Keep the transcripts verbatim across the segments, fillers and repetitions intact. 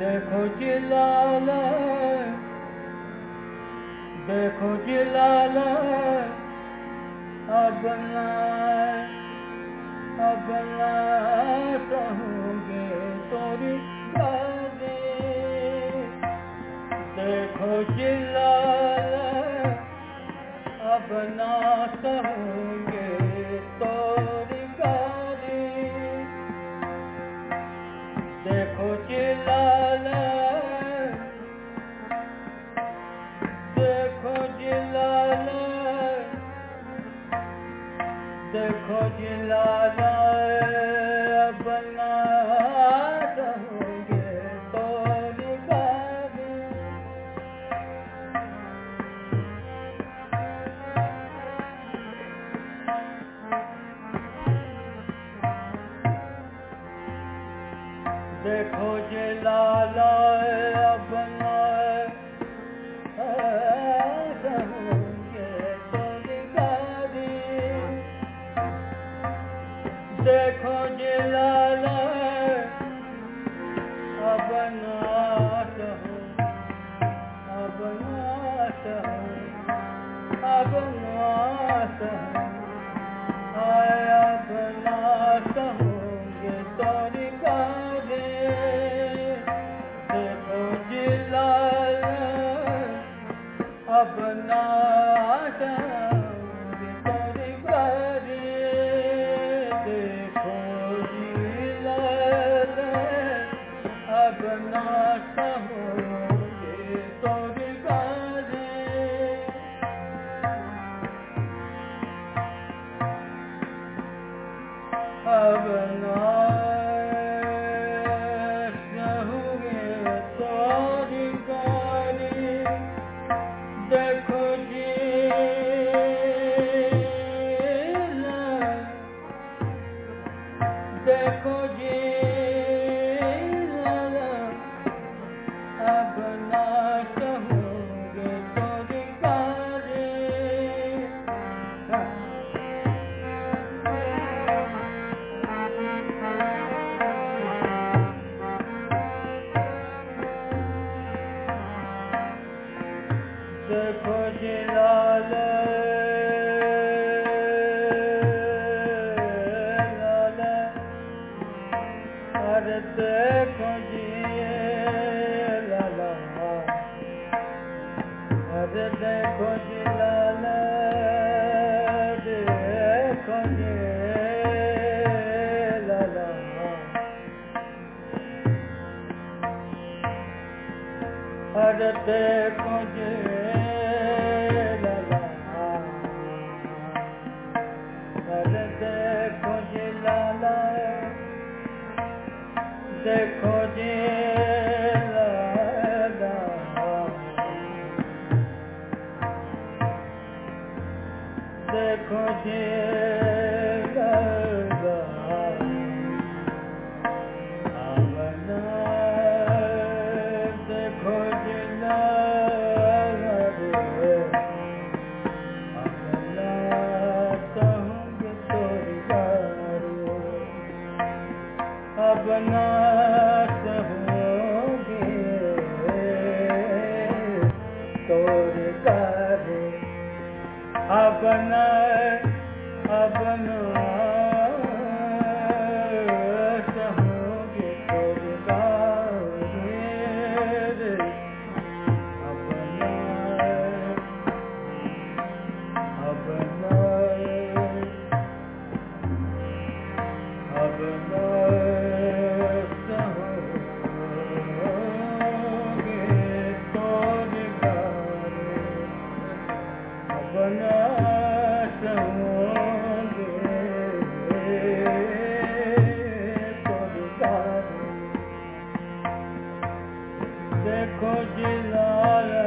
देखो जिलाला, देखो जिलाला, अब ना अब ना सहूँगे तोरी बातें। देखो जिलाला, अब ना सहूँगे तोरी बातें। देखो जिलाला, देखो जिलाला, देखो जिलाला, अब ना सहूँगे तोरी बातें। देखो जिलाला, अब ना सहूँगे तोरी बातें। देखो जिलाला, अब ना सहूँ, अब ना सहूँ, अब ना सहूँ, आय अब ना सहूँगे तोरी बातें। देखो जिलाला, अब ना सहूँगे तोरी बातें। देखो जिलाला, अब ना सहूँगे तोरी बातें। अब ना सहूँगे तोरी बातें। देखो जिला, देखो जिलाला, अब ना सहूँगे तोरी बातें। देखो जिलाला, लाला, अरे देखो जिलाला, अरे देखो जिलाला, देखो जिलाला, अरे देखो जिलाला, अरे देखो जिलाला, देखो जिलाला, देखो जिलाला, अब ना देखो जिलाला रे, अब ना सहूँगे तोरी बातें। अब ना सहूँगे तोरी बातें। अब ना, अब ना सहूँगे तोरी बातें। अब ना, अब ना, अब ना सहूँगे तोरी बातें। अब ना सहूँगे तोरी बातें। देखो जिलाला,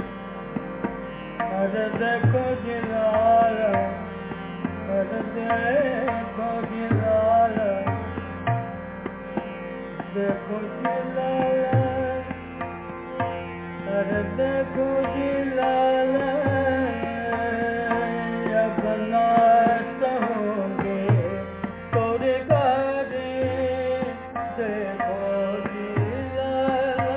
अरे देखो जिलाला, अरे देखो जिलाला, देखो जिलाला, अरे देखो जिलाला, अब ना सहूँगे तोरी बातें। देखो जिलाला,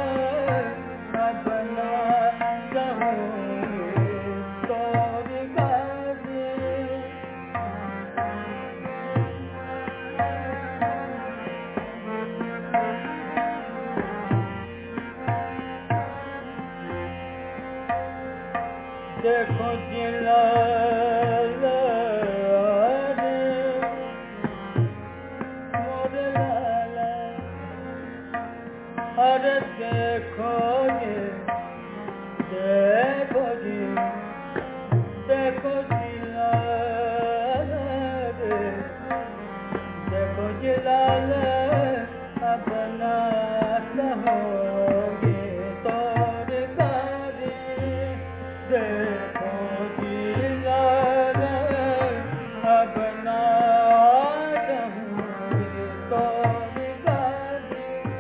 देखो जिलाल मोर लाला अरे देखो जी देखो जी देखो जिलाल देखो जिलाल अब ना सहोगे तोर गारी देखो जिलाल अब ना सहोगे तोर गारी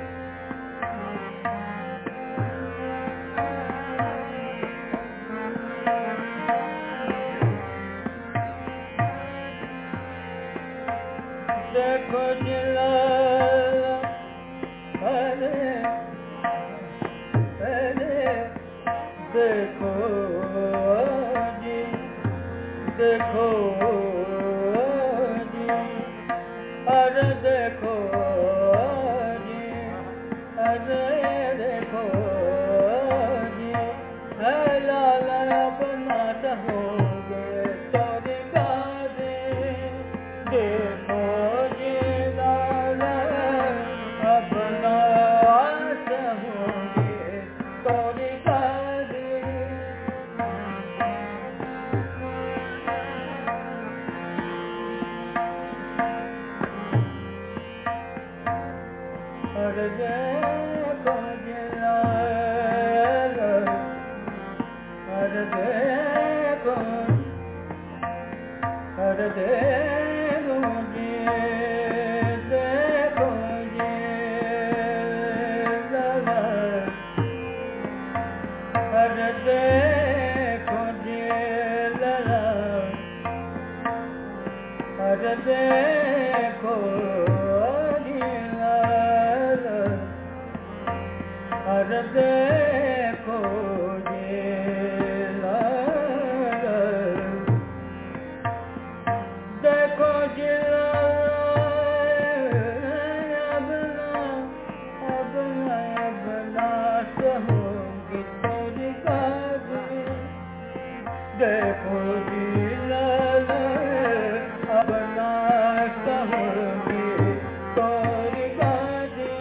देखो जिलाल अरे अरे देखो जी देखो जी अरे देखो जी अरे देखो जी है लाला अपना होगे तोरी गारी देखो जी लाला अपना होगे तोरी गारी अरे देखो जिलाल अरे देखो अरे देखो जी देखो जिलाल अरे देखो जिलाल अरे देखो जिलाल अरे देखो जिलाल देखो जिलाल अपना अपना अपना सहोगी तोरी गारी देखो जिलाल अपना सहोगी तोरी गारी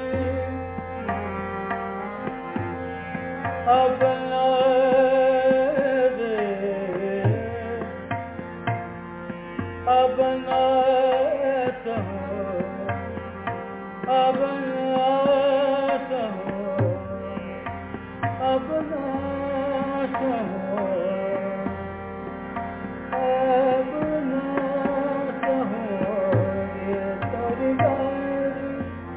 अपना रे अपना सहो अपना सहो अपना सहो अपना सहो ये तोरी गारी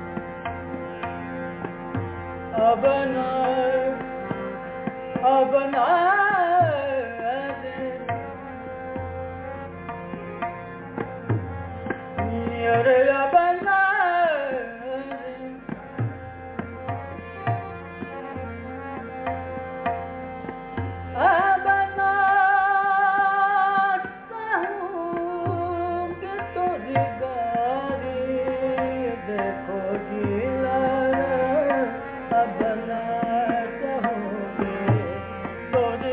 अपना अपना अरे अपना अपना सहोगे तोरी गारी देखो जिलाल अपना सहोगे तोरी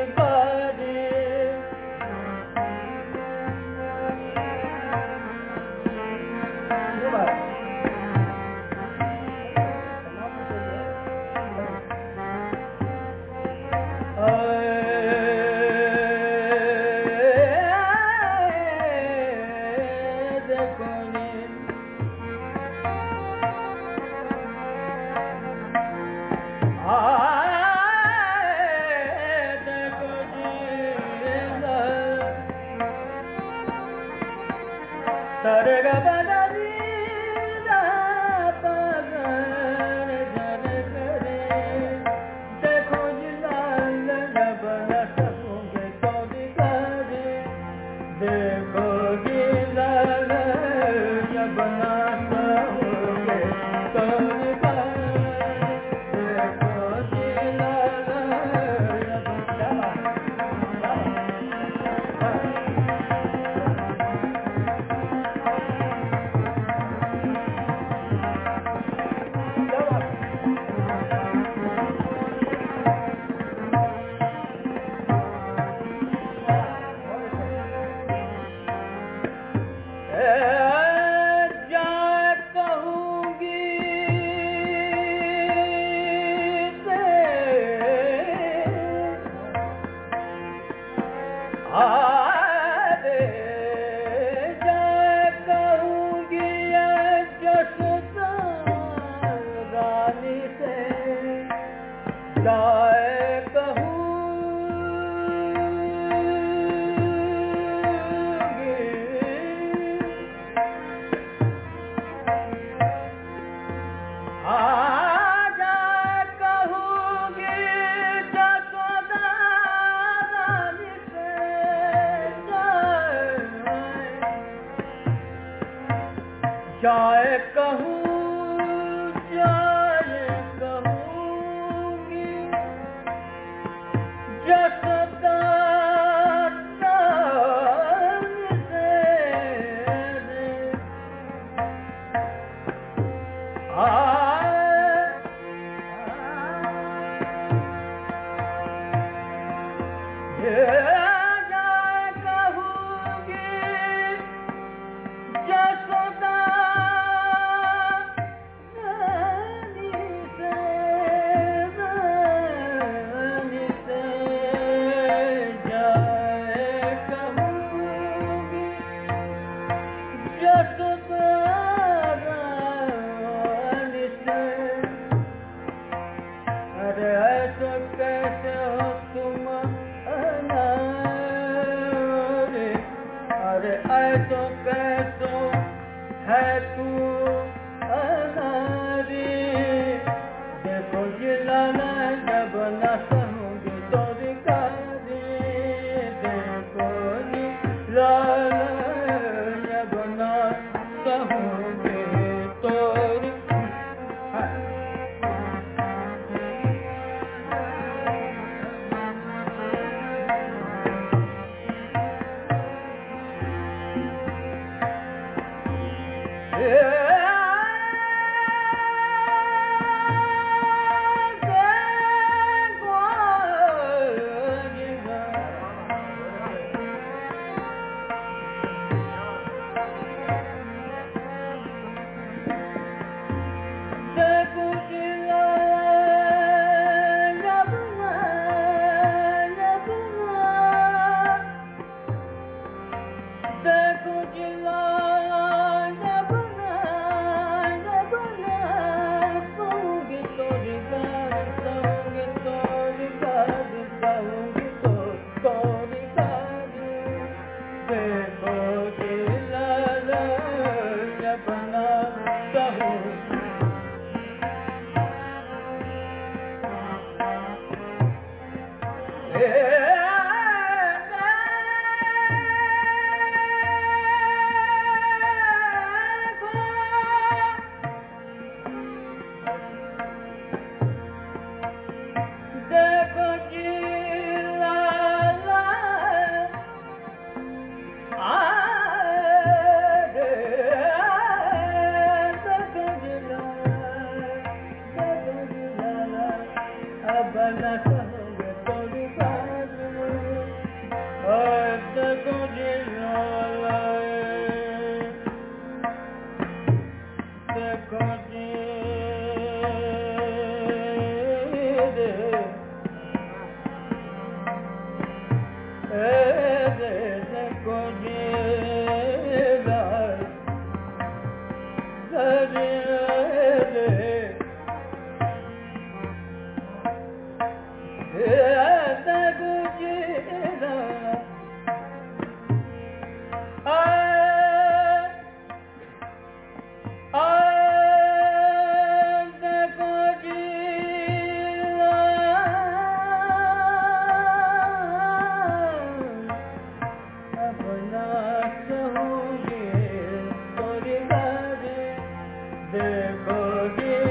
देखो